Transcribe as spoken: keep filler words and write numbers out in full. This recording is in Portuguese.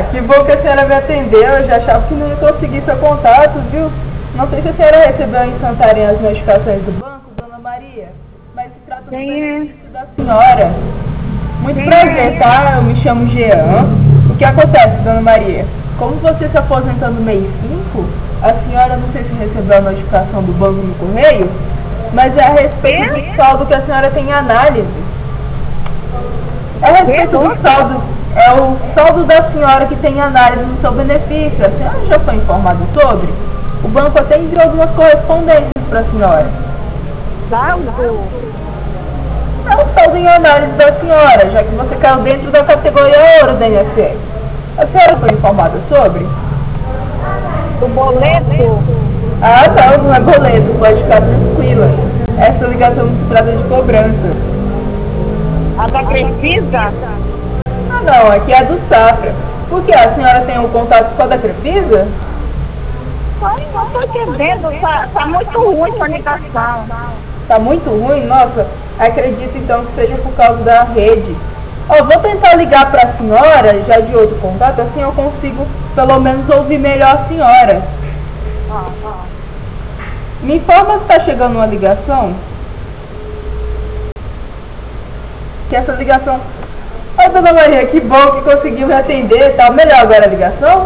que bom que a senhora me atendeu. Eu já achava que não ia conseguir seu contato, viu? Não sei se a senhora recebeu em Santarém as notificações do banco, dona Maria, mas se trata do benefício da senhora. Muito prazer, tá? Eu me chamo Jean. O que acontece, dona Maria? Como você se aposentou no mês cinco, a senhora, não sei se recebeu a notificação do banco no correio, mas é a respeito do saldo que a senhora tem em análise. É a respeito do saldo, é o saldo da senhora que tem análise no seu benefício. A senhora já foi informada sobre? O banco até enviou algumas correspondências para a senhora. Saldo? É o saldo em análise da senhora, já que você caiu dentro da categoria ouro da I N S S. A senhora foi informada sobre? Do boleto? Ah, não, não é boleto, pode ficar tranquila. Essa ligação não se trata de cobrança. A da Crefisa? Ah, não, aqui é a do Safra. Por que? A senhora tem um contato só da Crefisa? Ai, não tô entendendo, tá, tá muito ruim essa ligação. Tá muito ruim? Nossa, acredito então que seja por causa da rede. Ó, vou tentar ligar para a senhora, já de outro contato, assim eu consigo pelo menos ouvir melhor a senhora. Ah, ah. Me informa se está chegando uma ligação. Que essa ligação... Ó, dona Maria, que bom que conseguiu me atender. Tá melhor agora a ligação?